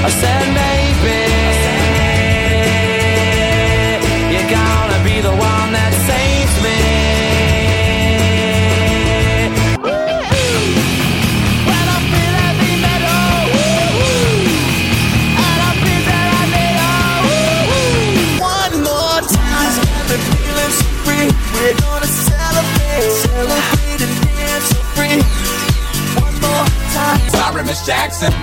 I said maybe you're gonna be the one that saves me. When I feel heavy metal, and I feel that I need one more time. Got me feeling so free. We're gonna celebrate and dance so free. One more time. Sorry, Miss Jackson.